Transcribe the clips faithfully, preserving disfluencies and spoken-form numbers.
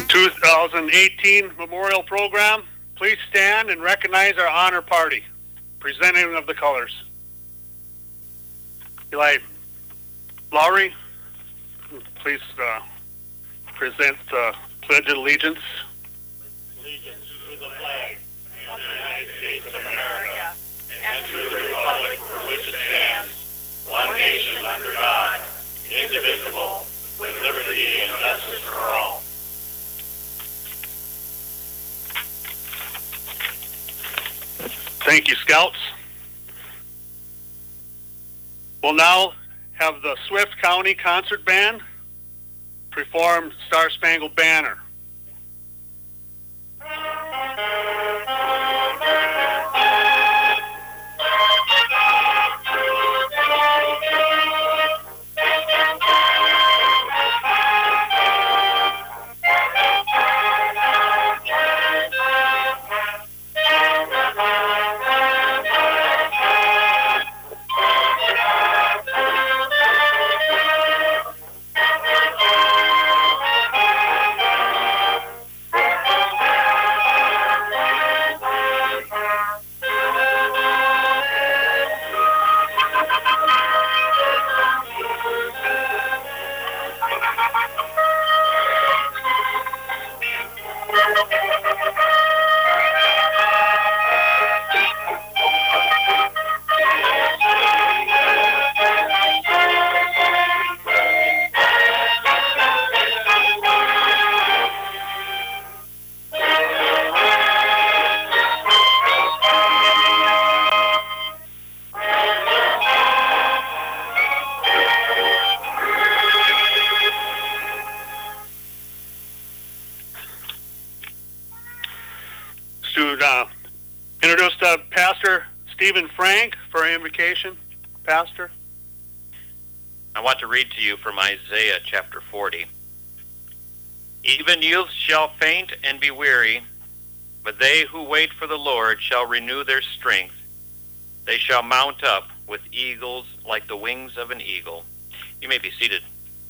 two thousand eighteen Memorial Program. Please stand and recognize our honor party, presenting of the colors. Eli Lowry, please uh, present the Pledge of Allegiance. Allegiance to the flag of the United States of America and to the republic for which it stands, one nation under God, indivisible, with liberty and justice for all. Thank you, Scouts. We'll now have the Swift County Concert Band perform Star Spangled Banner. Uh, introduce uh, Pastor Stephen Frank for our invocation. Pastor. I want to read to you from Isaiah chapter forty. Even youths shall faint and be weary, but they who wait for the Lord shall renew their strength. They shall mount up with eagles like the wings of an eagle. You may be seated.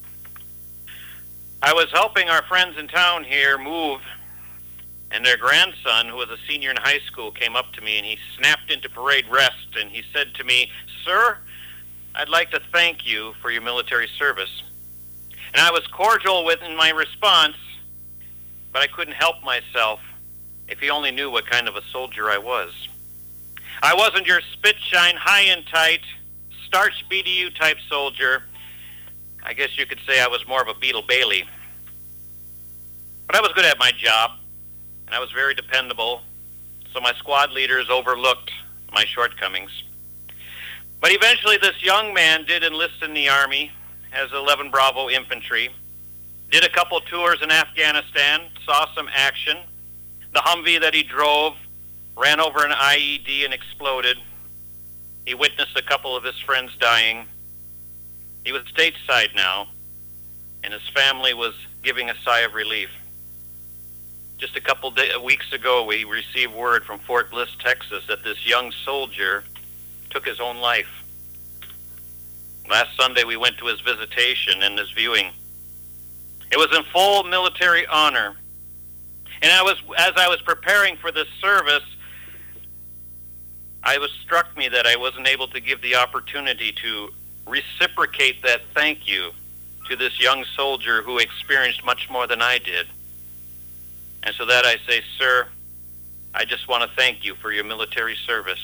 I was helping our friends in town here move, and their grandson, who was a senior in high school, came up to me, and he snapped into parade rest, and he said to me, "Sir, I'd like to thank you for your military service." And I was cordial with in my response, but I couldn't help myself. If he only knew what kind of a soldier I was. I wasn't your spit-shine, high-and-tight, starch B D U type soldier. I guess you could say I was more of a Beetle Bailey. But I was good at my job. And I was very dependable, so my squad leaders overlooked my shortcomings. But eventually this young man did enlist in the Army as eleven Bravo Infantry, did a couple tours in Afghanistan, saw some action. The Humvee that he drove ran over an I E D and exploded. He witnessed a couple of his friends dying. He was stateside now, and his family was giving a sigh of relief. Just a couple day, weeks ago, we received word from Fort Bliss, Texas, that this young soldier took his own life. Last Sunday, we went to his visitation and his viewing. It was in full military honor. And I was, as I was preparing for this service, I was struck me that I wasn't able to give the opportunity to reciprocate that thank you to this young soldier who experienced much more than I did. And so that I say, sir, I just want to thank you for your military service.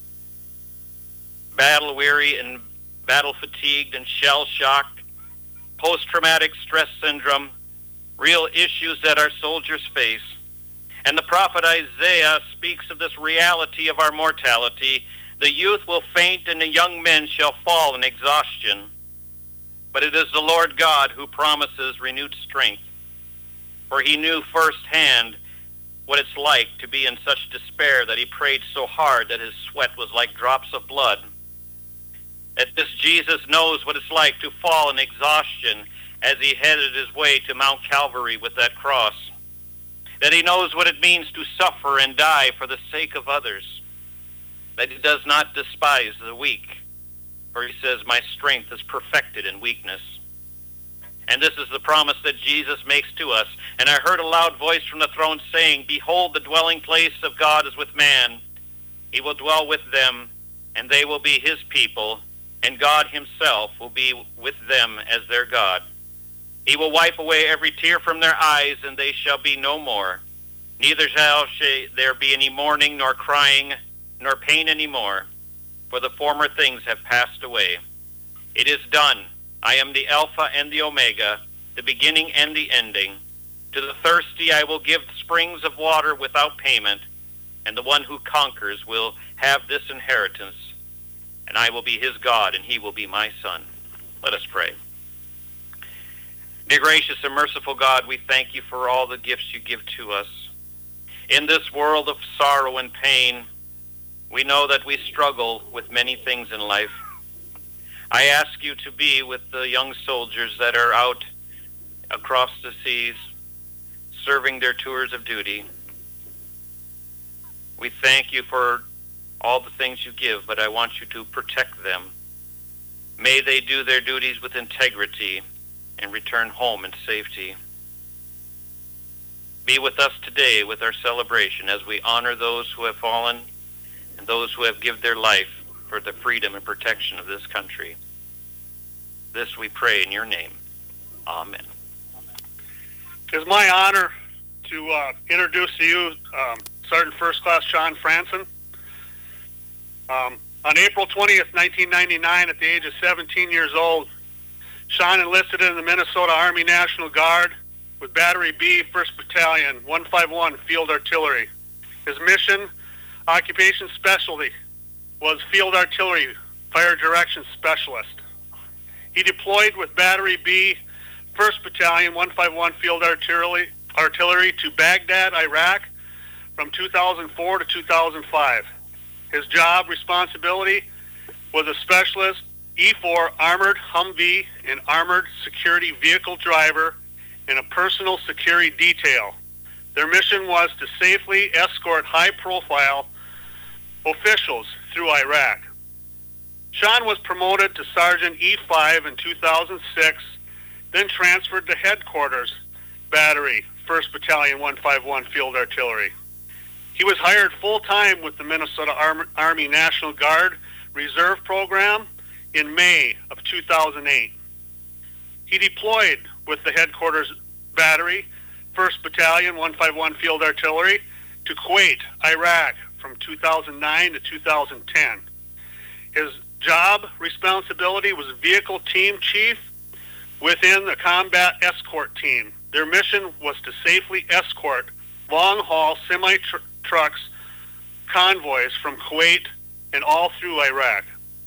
Battle-weary and battle-fatigued and shell-shocked, post-traumatic stress syndrome, real issues that our soldiers face. And the prophet Isaiah speaks of this reality of our mortality. The youth will faint and the young men shall fall in exhaustion. But it is the Lord God who promises renewed strength. For he knew firsthand what it's like to be in such despair that he prayed so hard that his sweat was like drops of blood. That this Jesus knows what it's like to fall in exhaustion as he headed his way to Mount Calvary with that cross. That he knows what it means to suffer and die for the sake of others. That he does not despise the weak, for he says, my strength is perfected in weakness. And this is the promise that Jesus makes to us. And I heard a loud voice from the throne saying, Behold, the dwelling place of God is with man. He will dwell with them, and they will be his people, and God himself will be with them as their God. He will wipe away every tear from their eyes, and they shall be no more. Neither shall there be any mourning, nor crying, nor pain any more, for the former things have passed away. It is done. I am the Alpha and the Omega, the beginning and the ending. To the thirsty I will give springs of water without payment, and the one who conquers will have this inheritance, and I will be his God, and he will be my son. Let us pray. Dear gracious and merciful God, we thank you for all the gifts you give to us. In this world of sorrow and pain, we know that we struggle with many things in life. I ask you to be with the young soldiers that are out across the seas, serving their tours of duty. We thank you for all the things you give, but I want you to protect them. May they do their duties with integrity and return home in safety. Be with us today with our celebration as we honor those who have fallen and those who have given their life for the freedom and protection of this country. This we pray in your name. Amen. It is my honor to uh, introduce to you um, Sergeant First Class Sean Franson. Um, on April twentieth, nineteen ninety-nine, at the age of seventeen years old, Sean enlisted in the Minnesota Army National Guard with Battery B, first Battalion, one fifty-one Field Artillery. His mission, occupation specialty, was Field Artillery Fire Direction Specialist. He deployed with Battery B, first Battalion, one fifty-one Field Artillery, Artillery to Baghdad, Iraq, from two thousand four to two thousand five. His job responsibility was a specialist E four Armored Humvee and Armored Security Vehicle driver in a personal security detail. Their mission was to safely escort high-profile officials through Iraq. Sean was promoted to Sergeant E five in two thousand six, then transferred to Headquarters Battery, first Battalion, one fifty-one Field Artillery. He was hired full-time with the Minnesota Arm- Army National Guard Reserve Program in May of two thousand eight. He deployed with the Headquarters Battery, first Battalion, one fifty-one Field Artillery, to Kuwait, Iraq, from two thousand nine to two thousand ten. His job responsibility was Vehicle Team Chief within the Combat Escort Team. Their mission was to safely escort long-haul semi-trucks convoys from Kuwait and all through Iraq.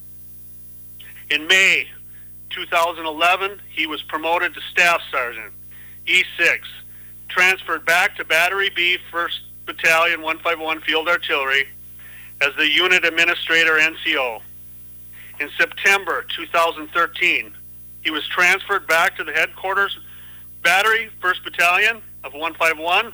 In May two thousand eleven, he was promoted to Staff Sergeant, E six, transferred back to Battery B, first Battalion, one fifty-one Field Artillery, as the Unit Administrator, N C O. In September two thousand thirteen, he was transferred back to the Headquarters Battery, first Battalion of one fifty-one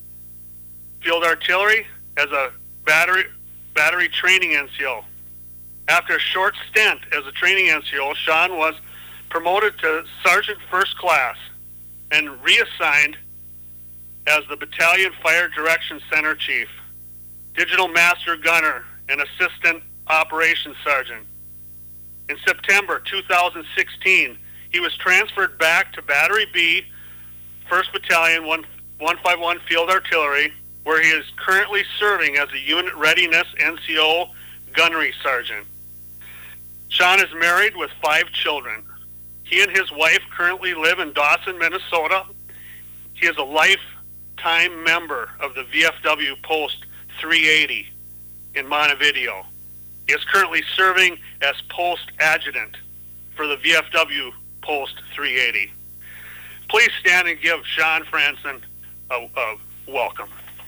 Field Artillery as a battery, battery training N C O. After a short stint as a training N C O, Sean was promoted to Sergeant First Class and reassigned as the Battalion Fire Direction Center Chief, Digital Master Gunner, and Assistant Operations Sergeant. In September two thousand sixteen, he was transferred back to Battery B, first Battalion, one fifty-one Field Artillery, where he is currently serving as a Unit Readiness N C O Gunnery Sergeant. Sean is married with five children. He and his wife currently live in Dawson, Minnesota. He is a lifetime member of the V F W Post three eighty in Montevideo. He is currently serving as Post Adjutant for the V F W Post three eighty. Please stand and give Sean Franson a, a welcome.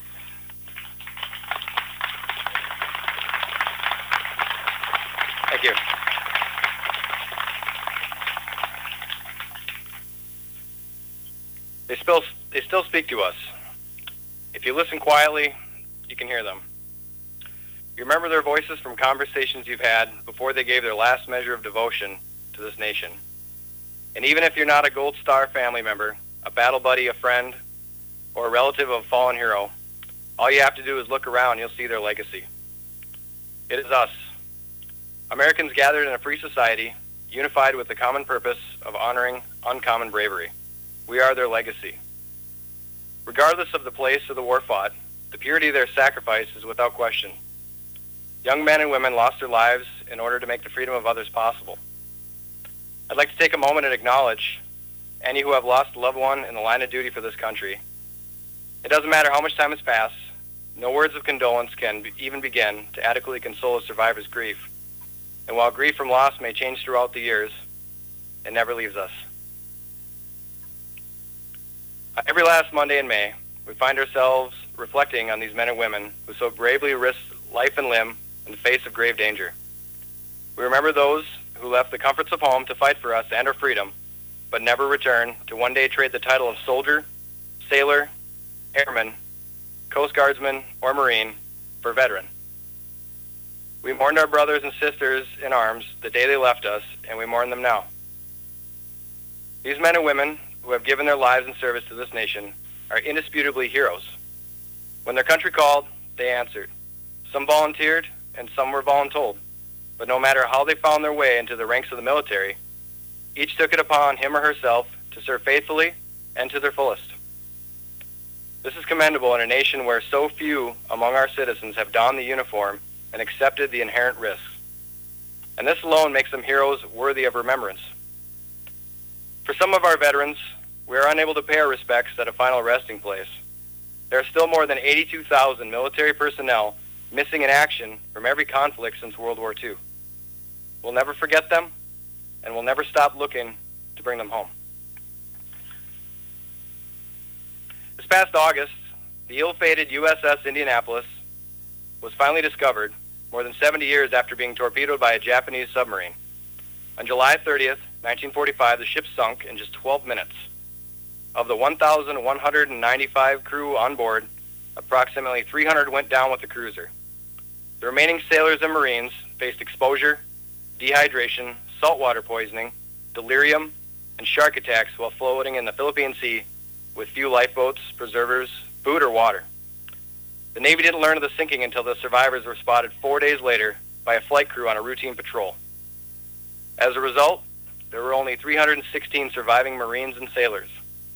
Thank you. They still, they still speak to us. If you listen quietly, you can hear them. You remember their voices from conversations you've had before they gave their last measure of devotion to this nation. And even if you're not a Gold Star family member, a battle buddy, a friend, or a relative of a fallen hero, all you have to do is look around, you'll see their legacy. It is us, Americans gathered in a free society, unified with the common purpose of honoring uncommon bravery. We are their legacy. Regardless of the place of the war fought, the purity of their sacrifice is without question. Young men and women lost their lives in order to make the freedom of others possible. I'd like to take a moment and acknowledge any who have lost a loved one in the line of duty for this country. It doesn't matter how much time has passed, no words of condolence can be, even begin to adequately console a survivor's grief. And while grief from loss may change throughout the years, it never leaves us. Every last Monday in May, we find ourselves reflecting on these men and women who so bravely risked life and limb in the face of grave danger. We remember those who left the comforts of home to fight for us and our freedom, but never return to one day trade the title of soldier, sailor, airman, Coast Guardsman, or Marine for veteran. We mourned our brothers and sisters in arms the day they left us, and we mourn them now. These men and women who have given their lives in service to this nation are indisputably heroes. When their country called, they answered. Some volunteered, and some were voluntold. But no matter how they found their way into the ranks of the military, each took it upon him or herself to serve faithfully and to their fullest. This is commendable in a nation where so few among our citizens have donned the uniform and accepted the inherent risks. And this alone makes them heroes worthy of remembrance. For some of our veterans, we are unable to pay our respects at a final resting place. There are still more than eighty-two thousand military personnel missing in action from every conflict since World War Two. We'll never forget them, and we'll never stop looking to bring them home. This past August, the ill-fated U S S Indianapolis was finally discovered more than seventy years after being torpedoed by a Japanese submarine. On July thirtieth, nineteen forty-five, the ship sunk in just twelve minutes. Of the one thousand one hundred ninety-five crew on board, approximately three hundred went down with the cruiser. The remaining sailors and Marines faced exposure, dehydration, saltwater poisoning, delirium, and shark attacks while floating in the Philippine Sea with few lifeboats, preservers, food, or water. The Navy didn't learn of the sinking until the survivors were spotted four days later by a flight crew on a routine patrol. As a result, there were only three hundred sixteen surviving Marines and sailors.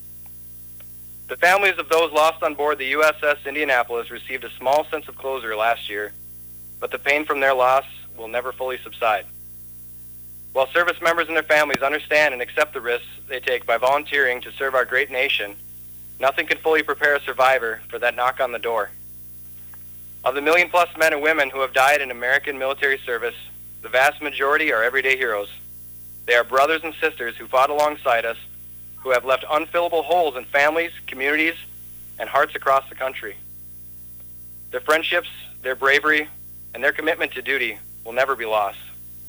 The families of those lost on board the U S S Indianapolis received a small sense of closure last year, but the pain from their loss will never fully subside. While service members and their families understand and accept the risks they take by volunteering to serve our great nation, nothing can fully prepare a survivor for that knock on the door. Of the million-plus men and women who have died in American military service, the vast majority are everyday heroes. They are brothers and sisters who fought alongside us, who have left unfillable holes in families, communities, and hearts across the country. Their friendships, their bravery, and their commitment to duty will never be lost.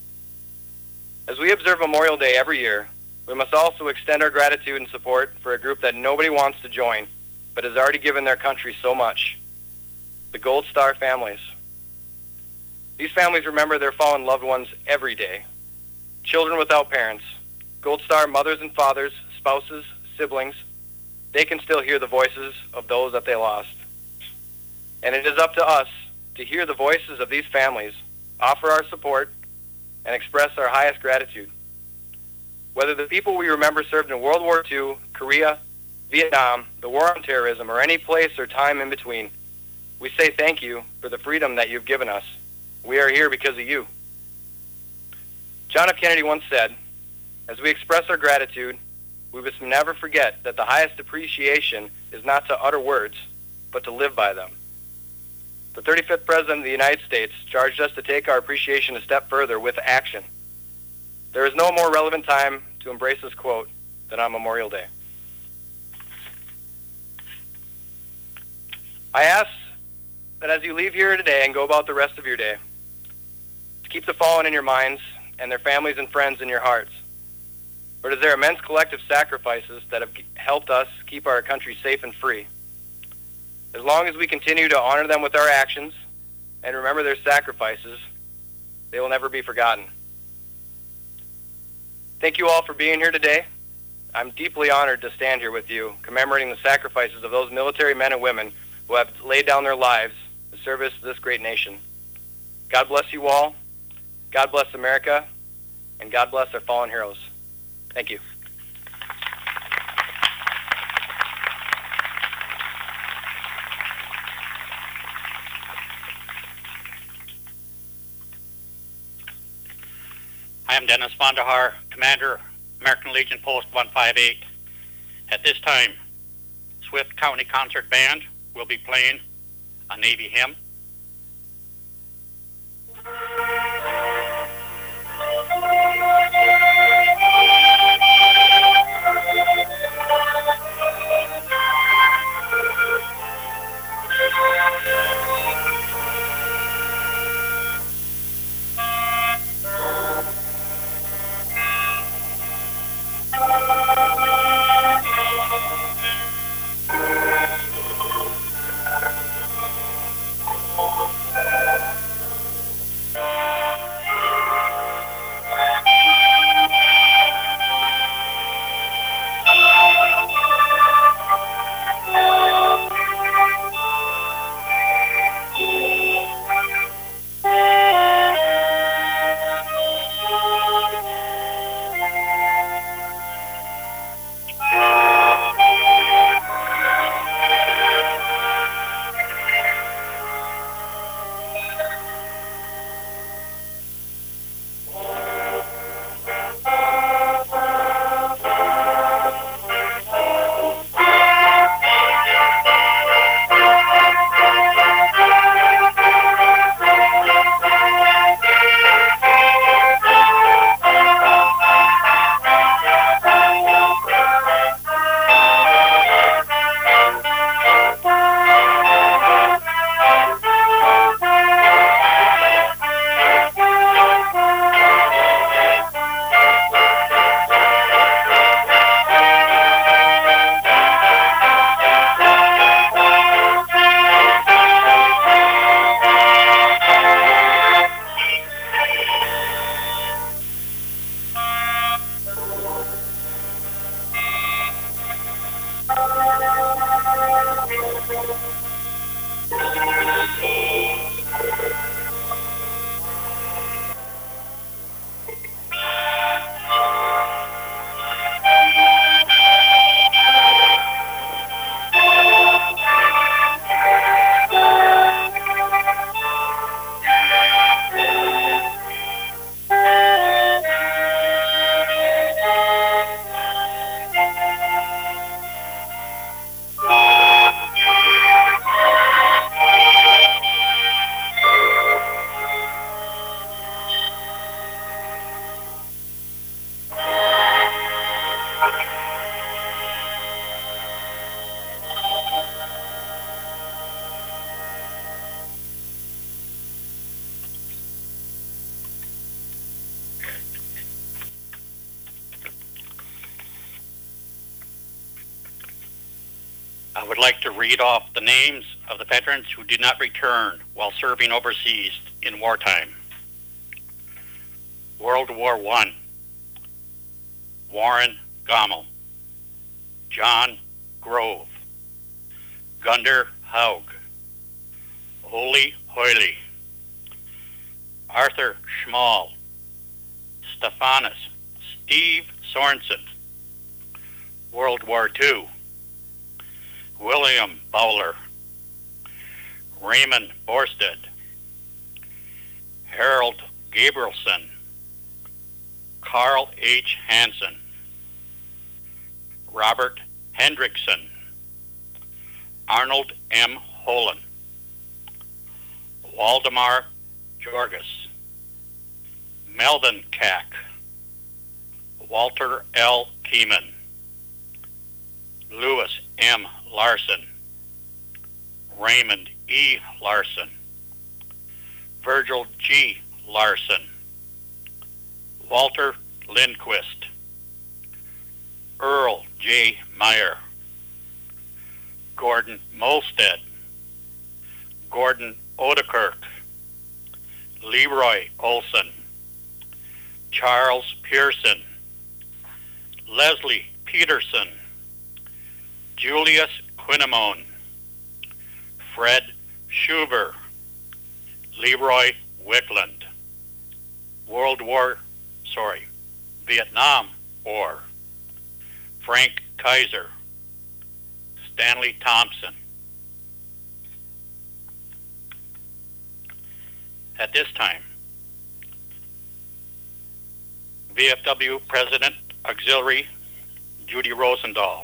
As we observe Memorial Day every year, we must also extend our gratitude and support for a group that nobody wants to join, but has already given their country so much: the Gold Star families. These families remember their fallen loved ones every day. Children without parents, Gold Star mothers and fathers, spouses, siblings, they can still hear the voices of those that they lost. And it is up to us to hear the voices of these families, offer our support, and express our highest gratitude. Whether the people we remember served in World War Two, Korea, Vietnam, the war on terrorism, or any place or time in between, we say thank you for the freedom that you've given us. We are here because of you. John F. Kennedy once said, as we express our gratitude, we must never forget that the highest appreciation is not to utter words, but to live by them. The thirty-fifth President of the United States charged us to take our appreciation a step further with action. There is no more relevant time to embrace this quote than on Memorial Day. I ask that as you leave here today and go about the rest of your day, to keep the fallen in your minds and their families and friends in your hearts. For it is their immense collective sacrifices that have helped us keep our country safe and free. As long as we continue to honor them with our actions and remember their sacrifices, they will never be forgotten. Thank you all for being here today, I'm deeply honored to stand here with you, commemorating the sacrifices of those military men and women who have laid down their lives to service this great nation. God bless you all. God bless America. And God bless our fallen heroes. Thank you. I am Dennis Vandahar, Commander, American Legion Post one fifty-eight. At this time, Swift County Concert Band will be playing a Navy hymn. I would like to read off the names of the veterans who did not return while serving overseas in wartime. World War One, Warren Gommel, John Grove, Gunder Haug, Ole Hoyle, Arthur Schmall, Stephanus Steve Sorensen. World War Two, William Bowler, Raymond Borsted, Harold Gabrielson, Carl H. Hansen, Robert Hendrickson, Arnold M. Holen, Waldemar Jorgis, Melvin Kack, Walter L. Keeman, Lewis M. Larson, Raymond E. Larson, Virgil G. Larson, Walter Lindquist, Earl J. Meyer, Gordon Molstead, Gordon Odekirk, Leroy Olson, Charles Pearson, Leslie Peterson, Julius Quinamone, Fred Schuber, Leroy Wickland. World War, sorry, Vietnam War, Frank Kaiser, Stanley Thompson. At this time, V F W President Auxiliary Judy Rosendahl.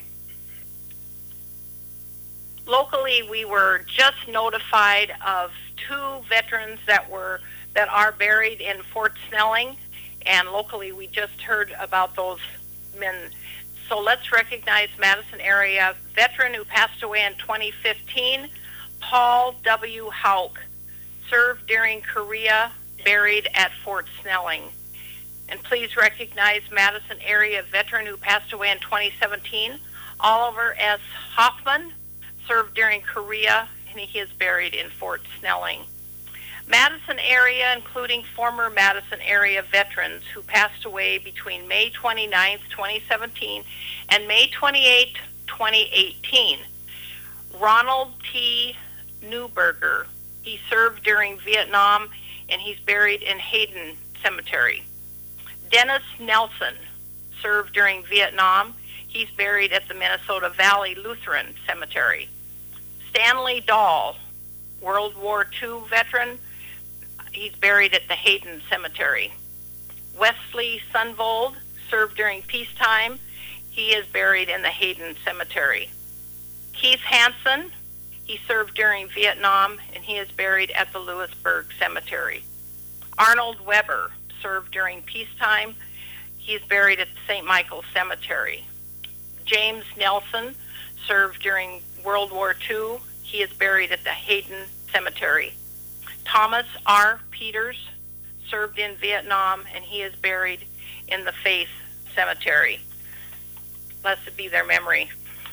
Locally, we were just notified of two veterans that were that are buried in Fort Snelling, and locally we just heard about those men. So let's recognize Madison area veteran who passed away in twenty fifteen, Paul W. Hauk, served during Korea, buried at Fort Snelling. And please recognize Madison area veteran who passed away in twenty seventeen, Oliver S. Hoffman, served during Korea, and he is buried in Fort Snelling. Madison area, including former Madison area veterans who passed away between May twenty-ninth, twenty seventeen and May twenty-eighth, twenty eighteen. Ronald T. Newberger, he served during Vietnam, and he's buried in Hayden Cemetery. Dennis Nelson served during Vietnam. He's buried at the Minnesota Valley Lutheran Cemetery. Stanley Dahl, World War Two veteran, he's buried at the Hayden Cemetery. Wesley Sunvold served during peacetime. He is buried in the Hayden Cemetery. Keith Hansen, he served during Vietnam, and he is buried at the Lewisburg Cemetery. Arnold Weber served during peacetime. He is buried at the Saint Michael Cemetery. James Nelson served during World War Two. He is buried at the Hayden Cemetery. Thomas R. Peters served in Vietnam, and he is buried in the Faith Cemetery. Blessed be their memory.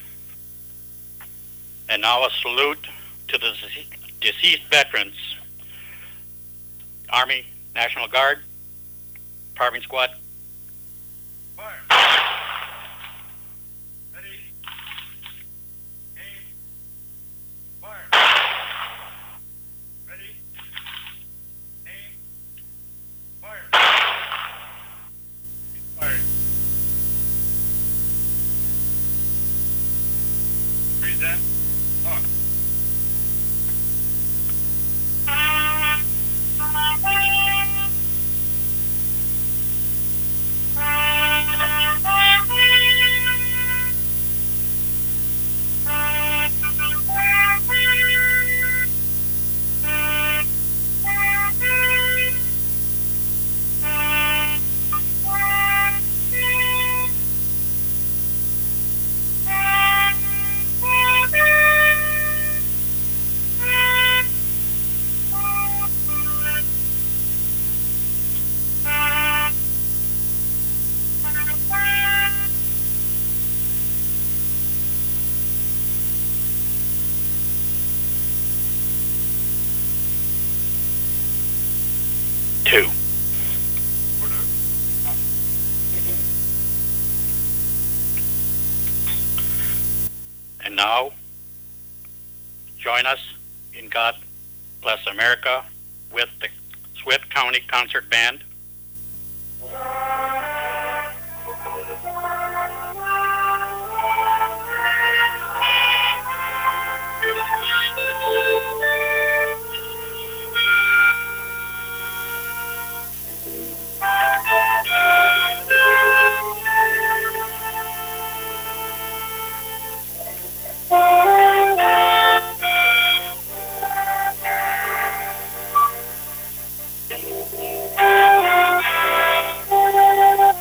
And now a salute to the deceased veterans. Army, National Guard, Parving Squad. Fire. Ready. Aim. Fire. Ready. Aim. Fire. Fire. Present. Talk. Two. And now, join us in God Bless America with the Swift County Concert Band. Thank you.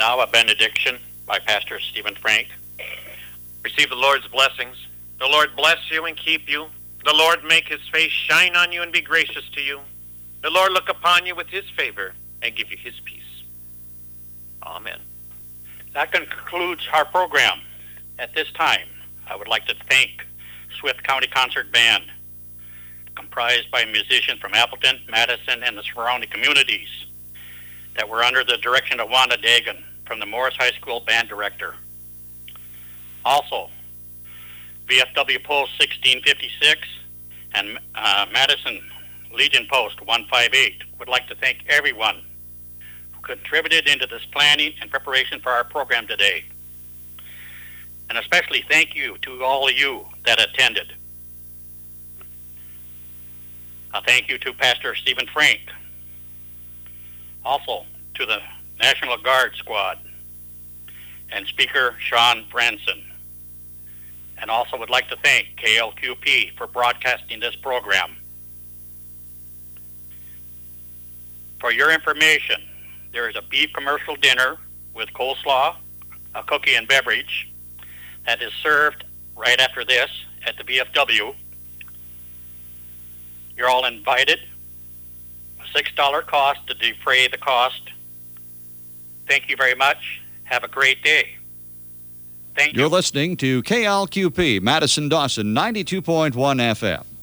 now a benediction by Pastor Stephen Frank. Receive the Lord's blessings. The Lord bless you and keep you. The Lord make his face shine on you and be gracious to you. The Lord look upon you with his favor and give you his peace. Amen. That concludes our program. At this time, I would like to thank Swift County Concert Band, comprised by musicians from Appleton, Madison, and the surrounding communities, that were under the direction of Wanda Dagan from the Morris High School band director. Also, V F W Post sixteen fifty-six and uh, Madison Legion Post one fifty-eight would like to thank everyone who contributed into this planning and preparation for our program today. And especially thank you to all of you that attended. A thank you to Pastor Stephen Frank. Also to the National Guard Squad and Speaker Sean Franson. And also would like to thank K L Q P for broadcasting this program. For your information, there is a beef commercial dinner with coleslaw, a cookie and beverage that is served right after this at the V F W. You're all invited. A six dollars cost to defray the cost. Thank you very much. Have a great day. Thank you. You're listening to K L Q P, Madison Dawson, ninety-two point one F M.